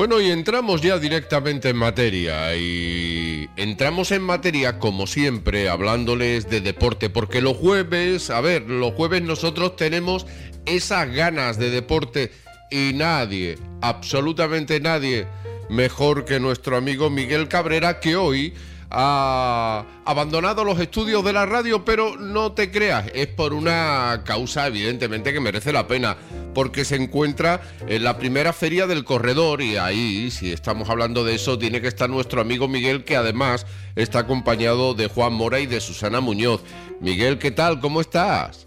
Bueno, y entramos ya directamente en materia, y entramos en materia como siempre hablándoles de deporte, porque los jueves nosotros tenemos esas ganas de deporte y nadie, absolutamente nadie, mejor que nuestro amigo Miguel Cabrera, que hoy ha abandonado los estudios de la radio, pero no te creas, es por una causa evidentemente que merece la pena, porque se encuentra en la primera feria del corredor, y ahí, si estamos hablando de eso, tiene que estar nuestro amigo Miguel, que además está acompañado de Juan Mora y de Susana Muñoz. Miguel, ¿qué tal? ¿Cómo estás?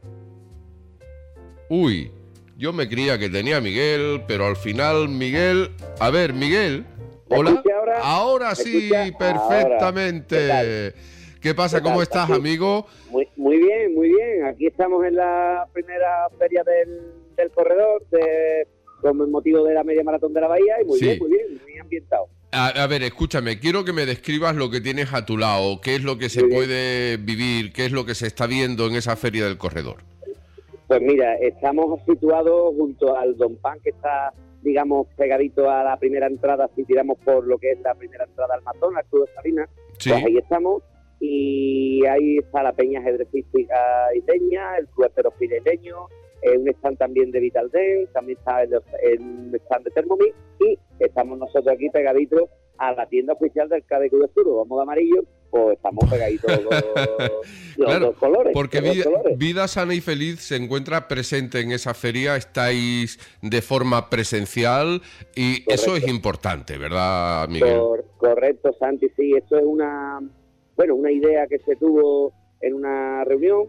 Uy, yo me creía que tenía a Miguel, pero al final Miguel... A ver, Miguel... Hola. Ahora sí, perfectamente. Ahora. ¿Qué pasa? ¿Cómo estás, amigo? Muy bien, muy bien. Aquí estamos en la primera feria del corredor con el motivo de la media maratón de la Bahía y muy bien, muy ambientado. A ver, escúchame, quiero que me describas lo que tienes a tu lado, qué es lo que se puede vivir, qué es lo que se está viendo en esa feria del corredor. Pues mira, estamos situados junto al Don Pan, que está, digamos, pegadito a la primera entrada, si tiramos por lo que es la primera entrada al Matón, al Club de Salinas, sí. Pues ahí estamos, y ahí está la peña ajedrecística isleña, el club esterofileño, un stand también de Vital Dance, también está el stand de Thermomix, y estamos nosotros aquí pegaditos a la tienda oficial del Cádiz Club de Sur. Vamos de amarillo, pues estamos pegaditos los dos colores. Porque Vida Sana y Feliz se encuentra presente en esa feria, estáis de forma presencial y correcto. Eso es importante, ¿verdad, Miguel? Correcto, Santi, sí, eso es una idea que se tuvo en una reunión.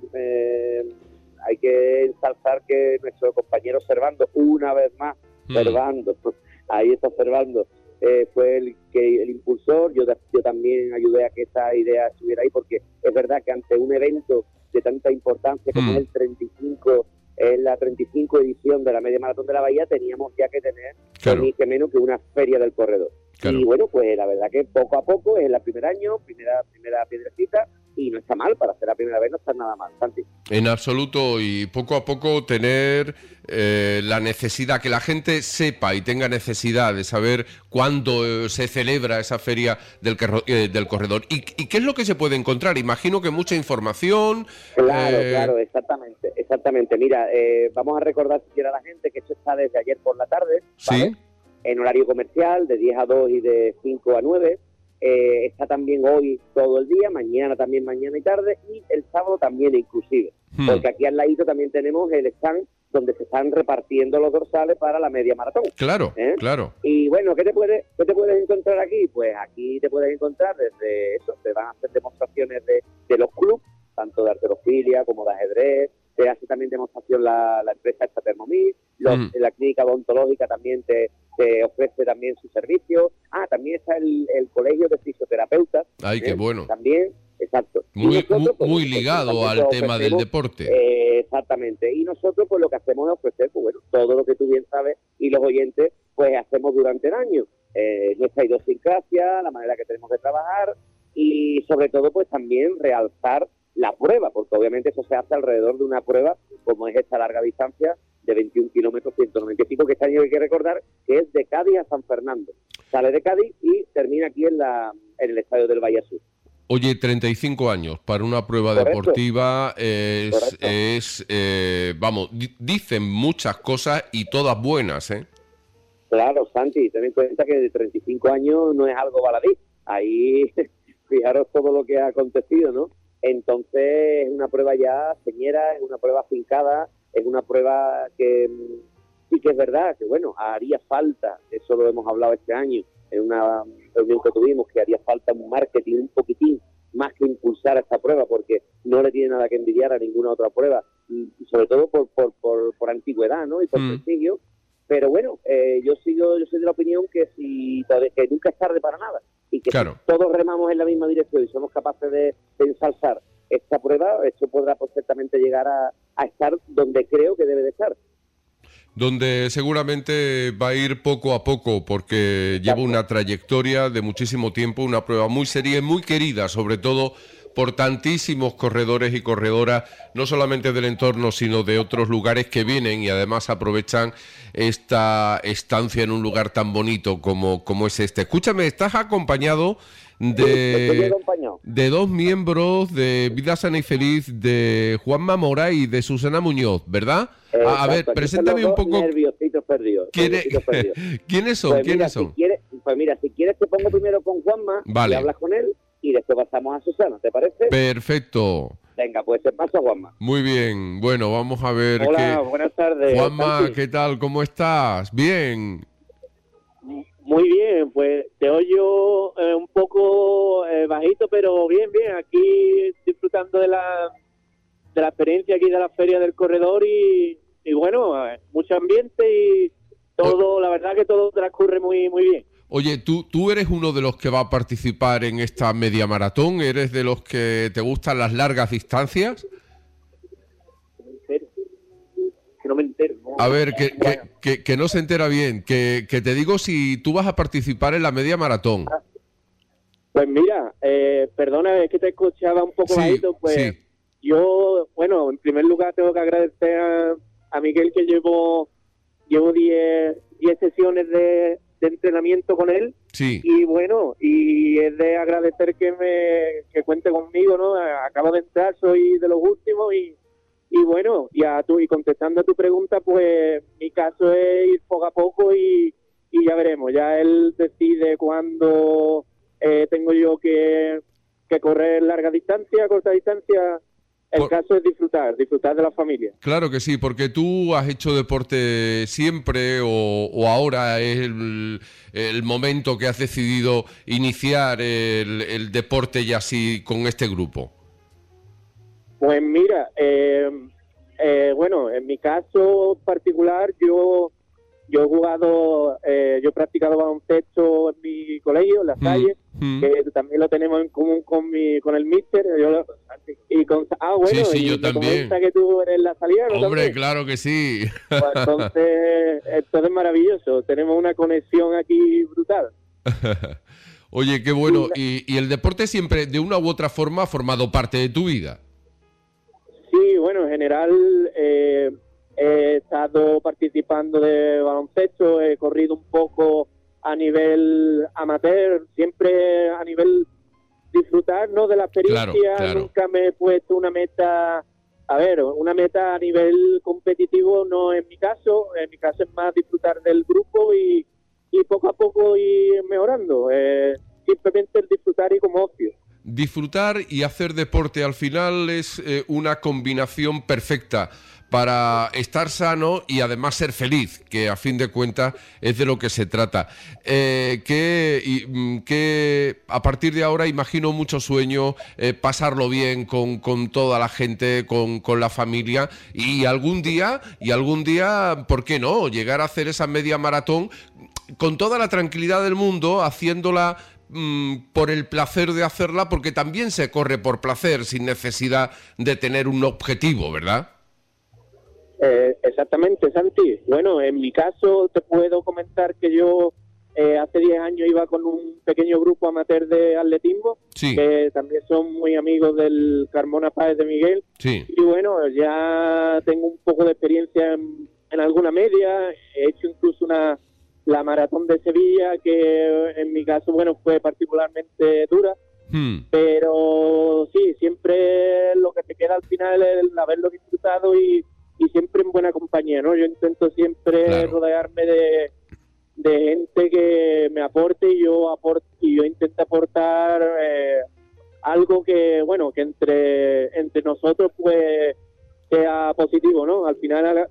Hay que ensalzar que nuestro compañero Servando, una vez más, ahí está Servando, fue el impulsor. Yo también ayudé a que esa idea estuviera ahí, porque es verdad que ante un evento de tanta importancia como es la 35 edición de la Media Maratón de la Bahía, teníamos ya que tener ni que menos que una feria del corredor. Claro. Y bueno, pues la verdad que poco a poco es el primer año, primera piedrecita, y no está mal, para hacer la primera vez no está nada mal, Santi. En absoluto, y poco a poco tener la necesidad, que la gente sepa y tenga necesidad de saber cuándo se celebra esa feria del corredor. ¿Y qué es lo que se puede encontrar? Imagino que mucha información. Claro, exactamente. Mira, vamos a recordar siquiera a la gente que esto está desde ayer por la tarde, ¿vale? Sí. En horario comercial, de 10 a 2 y de 5 a 9. Está también hoy todo el día, mañana también, mañana y tarde, y el sábado también inclusive. Porque aquí al ladito también tenemos el stand donde se están repartiendo los dorsales para la media maratón. Claro. Y bueno, ¿qué te puedes encontrar aquí? Pues aquí te puedes encontrar desde eso, te van a hacer demostraciones de los clubes, tanto de halterofilia como de ajedrez. Te hace también demostración la empresa esta Thermomix, la clínica odontológica también te ofrece también su servicio. También está el colegio de fisioterapeutas. ¡Ay, qué bueno! También, exacto. Muy ligado al tema del deporte. Exactamente. Y nosotros pues lo que hacemos es ofrecer, pues bueno, todo lo que tú bien sabes y los oyentes pues hacemos durante el año. Nuestra idiosincrasia, la manera que tenemos de trabajar y sobre todo pues también realzar la prueba, porque obviamente eso se hace alrededor de una prueba como es esta larga distancia de 21 kilómetros, 195, que este año hay que recordar que es de Cádiz a San Fernando. Sale de Cádiz y termina aquí en el estadio del Valle Sur. Oye, 35 años para una prueba deportiva dicen muchas cosas y todas buenas, ¿eh? Claro, Santi, ten en cuenta que de 35 años no es algo baladí. Ahí, fijaros todo lo que ha acontecido, ¿no? Entonces, es una prueba ya señera, es una prueba afincada, es una prueba que sí que es verdad que, bueno, haría falta, eso lo hemos hablado este año, en una reunión que tuvimos, que haría falta un marketing un poquitín más que impulsar esta prueba, porque no le tiene nada que envidiar a ninguna otra prueba, y sobre todo por antigüedad, ¿no? Y por prestigio. Pero bueno, yo soy de la opinión que que nunca es tarde para nada, y que si todos remamos en la misma dirección y somos capaces de ensalzar esta prueba, esto podrá perfectamente llegar a estar donde creo que debe de estar. Donde seguramente va a ir poco a poco, porque lleva una trayectoria de muchísimo tiempo, una prueba muy seria y muy querida, sobre todo por tantísimos corredores y corredoras, no solamente del entorno, sino de otros lugares que vienen y además aprovechan esta estancia en un lugar tan bonito como es este. Escúchame, estás acompañado de dos miembros de Vida Sana y Feliz, de Juanma Mora y de Susana Muñoz, ¿verdad? A ver, preséntame un poco. Nerviositos perdidos. ¿Quiénes son? Pues ¿Quiénes son? Si quieres te pongo primero con Juanma, vale, y hablas con él y después pasamos a Susana, ¿te parece? Perfecto. Venga, pues te paso a Juanma. Muy bien, bueno, vamos a ver. Hola, buenas tardes. Juanma, Santi. ¿qué tal? ¿Cómo estás? Bien. Muy bien, pues te oyo un poco bajito, pero bien, aquí disfrutando de la experiencia aquí de la Feria del Corredor y bueno, mucho ambiente y todo, la verdad que todo transcurre muy bien. Oye, ¿tú eres uno de los que va a participar en esta media maratón? ¿Eres de los que te gustan las largas distancias? Que no me entero. ¿No? A ver, que no se entera bien. Que te digo si tú vas a participar en la media maratón. Pues mira, perdona, es que te escuchaba un poco bajito, pues sí. Yo, bueno, en primer lugar tengo que agradecer a Miguel que llevo 10 sesiones de entrenamiento con él. Sí. Y bueno, y es de agradecer que cuente conmigo, ¿no? Acabo de entrar, soy de los últimos y bueno, y contestando a tu pregunta, pues mi caso es ir poco a poco y ya veremos. Ya él decide cuándo tengo yo que correr larga distancia, corta distancia. El caso es disfrutar de la familia. Claro que sí, porque tú has hecho deporte siempre o ahora es el momento que has decidido iniciar el deporte y así con este grupo. Pues mira, bueno, en mi caso particular yo he jugado, yo he practicado baloncesto en mi colegio, en las calles, que también lo tenemos en común con el míster. Bueno, sí, y yo me también. comenta que tú eres la salida, ¿no? Hombre, También. claro que sí. Pues entonces, esto es maravilloso, tenemos una conexión aquí brutal. Oye, qué bueno. ¿Y el deporte siempre, de una u otra forma, ha formado parte de tu vida? Sí, bueno, en general he estado participando de baloncesto, he corrido un poco a nivel amateur, siempre a nivel disfrutar, ¿no?, de la experiencia. Claro. Nunca me he puesto una meta, una meta a nivel competitivo no es mi caso. En mi caso es más disfrutar del grupo y poco a poco ir mejorando, simplemente el disfrutar y como ocio. Disfrutar y hacer deporte al final es una combinación perfecta para estar sano y además ser feliz, que a fin de cuentas es de lo que se trata. Que a partir de ahora imagino mucho sueño, pasarlo bien con toda la gente, con la familia y algún día, ¿por qué no?, llegar a hacer esa media maratón con toda la tranquilidad del mundo, haciéndola por el placer de hacerla, porque también se corre por placer, sin necesidad de tener un objetivo, ¿verdad? Exactamente, Santi. Bueno, en mi caso te puedo comentar que yo hace 10 años iba con un pequeño grupo amateur de atletismo, sí, que también son muy amigos del Carmona Páez de Miguel. Sí. Y bueno, ya tengo un poco de experiencia en alguna media, he hecho incluso la maratón de Sevilla, que en mi caso, bueno, fue particularmente dura. Pero sí, siempre lo que te queda al final es el haberlo disfrutado y siempre en buena compañía, ¿no? Yo intento siempre rodearme de gente que me aporte y yo intento aportar algo que, bueno, que entre nosotros pues sea positivo, ¿no? Al final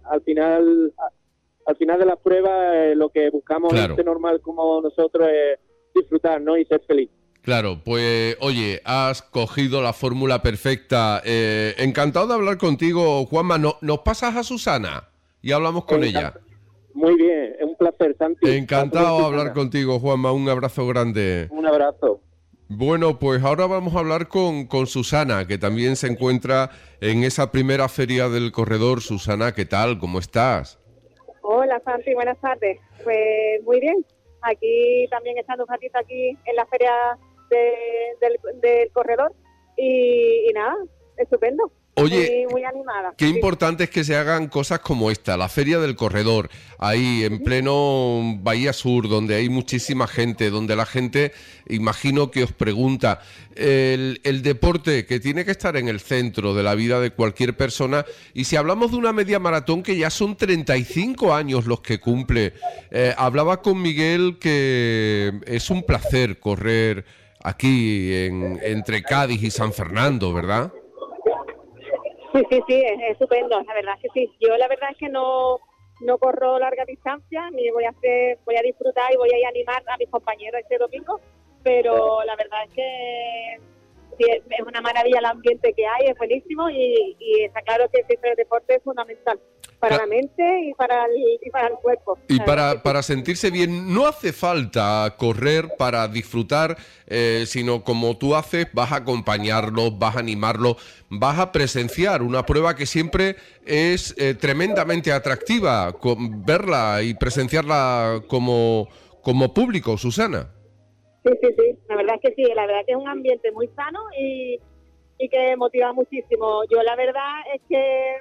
de las pruebas lo que buscamos gente normal como nosotros es disfrutar, ¿no?, y ser feliz. Claro, pues oye, has cogido la fórmula perfecta. Encantado de hablar contigo, Juanma. ¿Nos pasas a Susana y hablamos con ella? Muy bien, es un placer, Santi. Encantado de hablar contigo, Juanma. Un abrazo grande. Un abrazo. Bueno, pues ahora vamos a hablar con Susana, que también se encuentra en esa primera feria del corredor. Susana, ¿qué tal? ¿Cómo estás? Hola, Santi, buenas tardes. Pues muy bien. Aquí también echando un ratito aquí en la feria del corredor y nada, estupendo. Oye, muy animada. qué Sí. importante es que se hagan cosas como esta, la Feria del Corredor, ahí en pleno Bahía Sur, donde hay muchísima gente, donde la gente, imagino que os pregunta, el deporte que tiene que estar en el centro de la vida de cualquier persona, y si hablamos de una media maratón que ya son 35 años los que cumple, hablaba con Miguel que es un placer correr aquí entre Cádiz y San Fernando, ¿verdad? Sí, es estupendo, la verdad es que sí. Yo la verdad es que no corro larga distancia, ni voy a disfrutar y voy a ir a animar a mis compañeros este domingo, pero la verdad es que sí, es una maravilla el ambiente que hay, es buenísimo y está claro que el deporte es fundamental para la mente y para el cuerpo. Y para sentirse bien, no hace falta correr para disfrutar, sino como tú haces, vas a acompañarlos, vas a animarlos, vas a presenciar una prueba que siempre es tremendamente atractiva, verla y presenciarla como público, Susana. Sí, la verdad es que sí, la verdad es que es un ambiente muy sano y que motiva muchísimo. Yo la verdad es que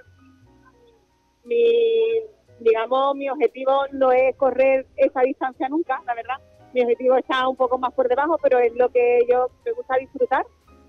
mi objetivo no es correr esa distancia nunca, la verdad. Mi objetivo está un poco más por debajo, pero es lo que yo me gusta disfrutar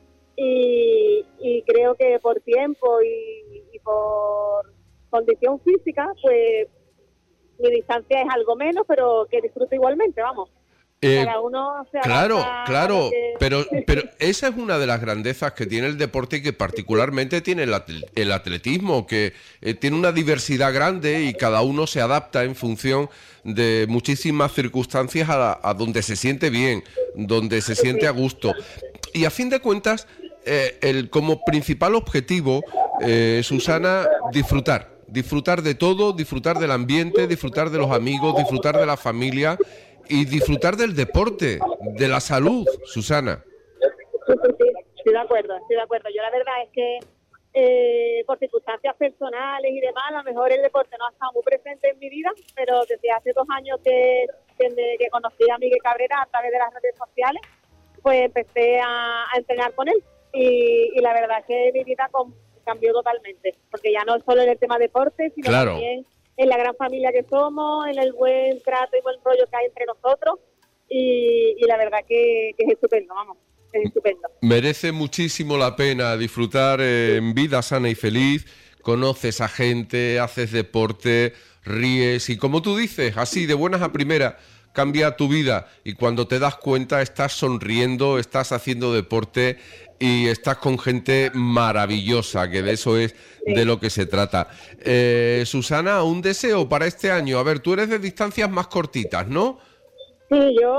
y creo que por tiempo y por condición física, pues mi distancia es algo menos, pero que disfruto igualmente, vamos. Cada uno se claro, adapta pero esa es una de las grandezas que tiene el deporte y que particularmente tiene el atletismo, que tiene una diversidad grande y cada uno se adapta en función de muchísimas circunstancias a donde se siente bien, donde se siente a gusto. Y a fin de cuentas, como principal objetivo, Susana, disfrutar de todo, disfrutar del ambiente, disfrutar de los amigos, disfrutar de la familia y disfrutar del deporte, de la salud, Susana. Sí, estoy de acuerdo. Yo la verdad es que por circunstancias personales y demás, a lo mejor el deporte no ha estado muy presente en mi vida, pero desde hace 2 años que conocí a Miguel Cabrera a través de las redes sociales, pues empecé a entrenar con él y la verdad es que mi vida cambió totalmente, porque ya no es solo en el tema deporte, sino también en la gran familia que somos, en el buen trato y buen rollo que hay entre nosotros y la verdad que es estupendo, vamos, es estupendo. Merece muchísimo la pena disfrutar en vida sana y feliz, conoces a gente, haces deporte, ríes y como tú dices, así de buenas a primeras, cambia tu vida y cuando te das cuenta estás sonriendo, estás haciendo deporte y estás con gente maravillosa, que de eso es de lo que se trata. Susana, un deseo para este año. A ver, tú eres de distancias más cortitas, ¿no? Sí,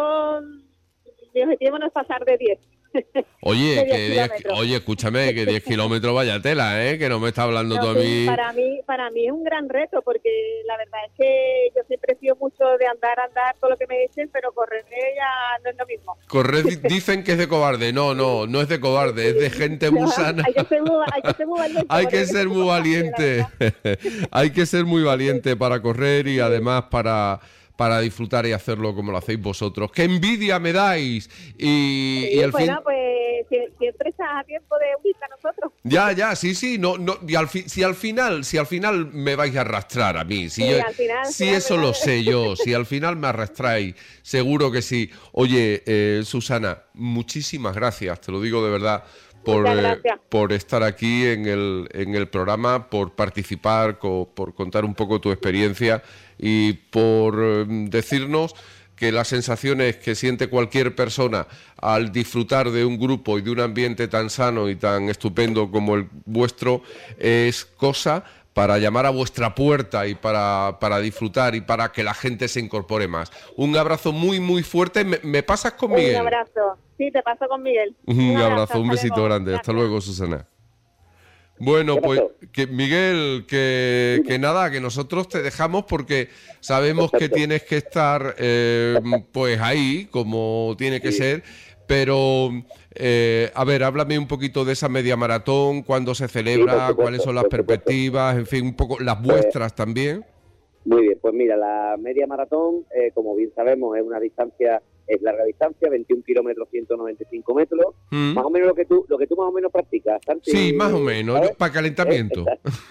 mi objetivo no es pasar de 10. Oye, escúchame, que 10 kilómetros vaya tela, que no me está hablando tú a mí. Para mí es un gran reto, porque la verdad es que yo siempre he sido mucho de andar todo lo que me dicen, pero correr ya no es lo mismo. Correr dicen que es de cobarde, no es de cobarde, es de gente muy sana. Hay que ser muy valiente. Hay que ser muy valiente. Hay que ser muy valiente para correr y además para disfrutar y hacerlo como lo hacéis vosotros. ¡Qué envidia me dais! Y al fin... pues siempre estás a tiempo de unirte a nosotros. Ya, sí, y si al final me vais a arrastrar a mí, si eso lo sé yo, si al final me arrastráis, seguro que sí. Oye, Susana, muchísimas gracias, te lo digo de verdad, por estar aquí en el programa, por participar, por contar un poco tu experiencia y por decirnos que las sensaciones que siente cualquier persona al disfrutar de un grupo y de un ambiente tan sano y tan estupendo como el vuestro es cosa para llamar a vuestra puerta y para disfrutar y para que la gente se incorpore más. Un abrazo muy, muy fuerte. ¿Me pasas con Miguel? Un abrazo. Sí, te paso con Miguel. Un abrazo, un besito grande. Hasta luego, Susana. Bueno, pues Miguel, que nada, que nosotros te dejamos porque sabemos que tienes que estar pues ahí, como tiene que ser, pero a ver, háblame un poquito de esa media maratón, cuándo se celebra, cuáles son las perspectivas, en fin, un poco las vuestras también. Muy bien, pues mira, la media maratón, como bien sabemos, es una distancia es larga distancia, 21 kilómetros, 195 metros, más o menos lo que tú más o menos practicas, Santi. Sí, más o menos, para calentamiento.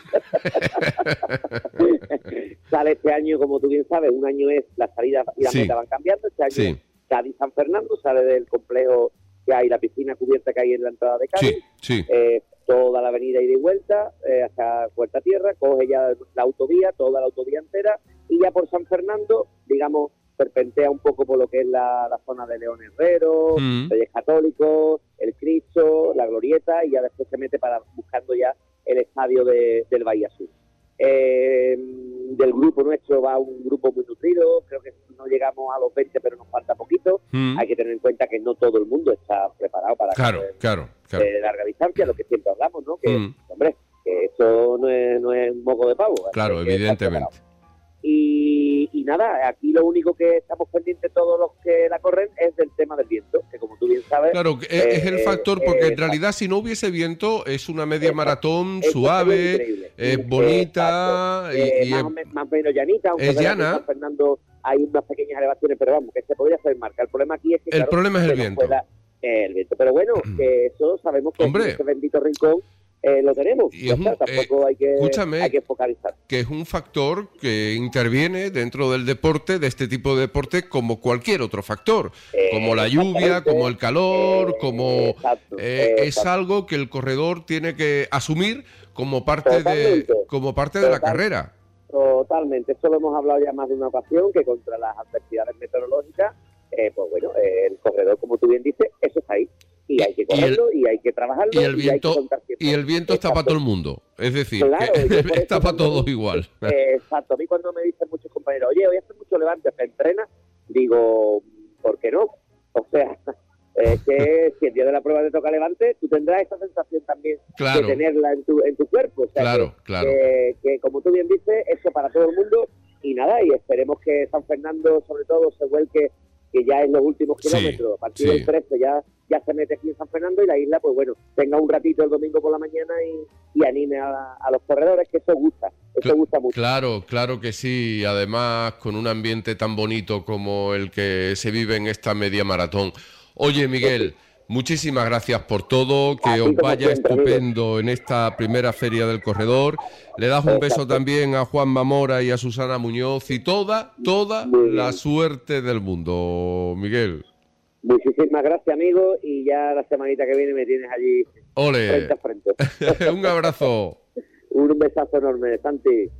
Sale este año, como tú bien sabes, un año es la salida y la meta van cambiando, este año Cádiz-San Fernando, sale del complejo que hay, la piscina cubierta que hay en la entrada de Cádiz, toda la avenida ida y vuelta, hasta Puerta Tierra, coge ya la autovía, toda la autovía entera, y ya por San Fernando, digamos, serpentea un poco por lo que es la zona de León Herrero, Reyes Católicos, el Cristo, la Glorieta, y ya después se mete buscando ya el estadio del Bahía Sur. Del grupo nuestro va un grupo muy nutrido, creo que no llegamos a los 20, pero nos falta poquito. Hay que tener en cuenta que no todo el mundo está preparado para de larga distancia, lo que siempre hablamos, ¿no? Que, hombre, que eso no es un moco de pavo. Claro, evidentemente. Y nada, aquí lo único que estamos pendientes todos los que la corren es del tema del viento, que como tú bien sabes... Claro, es el factor, porque en realidad si no hubiese viento es una media maratón suave, es bonita y más o menos llanita, aunque es llana. En San Fernando hay unas pequeñas elevaciones, pero vamos, que se podría hacer marca. El problema aquí es que... El problema es el viento. El viento, pero bueno, que eso sabemos que en ese bendito rincón lo tenemos, y tampoco hay que focalizar. Que es un factor que interviene dentro del deporte, de este tipo de deporte, como cualquier otro factor, como la lluvia, como el calor, es algo que el corredor tiene que asumir como parte de la carrera. Totalmente, eso lo hemos hablado ya más de una ocasión, que contra las adversidades meteorológicas, pues bueno, el corredor, como tú bien dices, eso está ahí. Y hay que correrlo, y hay que trabajarlo, y el viento está para todo el mundo, es decir, claro, que está para todos igual. Exacto, a mí cuando me dicen muchos compañeros, oye, hoy hace mucho levante, ¿se entrena? Digo, ¿por qué no? O sea, que si el día de la prueba te toca levante, tú tendrás esa sensación también de tenerla en tu cuerpo. O sea, que como tú bien dices, eso para todo el mundo, y nada, y esperemos que San Fernando sobre todo se vuelque, que ya en los últimos kilómetros, a partir del 13 ya se mete aquí en San Fernando, y la isla, pues bueno, tenga un ratito el domingo por la mañana y anime a los corredores, que eso gusta mucho. Claro que sí, además con un ambiente tan bonito como el que se vive en esta media maratón. Oye, Miguel, muchísimas gracias por todo, que os vaya estupendo en esta primera feria del corredor. Le das un beso también a Juan Mamora y a Susana Muñoz y toda la suerte del mundo, Miguel. Muchísimas gracias, amigo, y ya la semanita que viene me tienes allí frente a frente. Un abrazo. Un besazo enorme, Santi.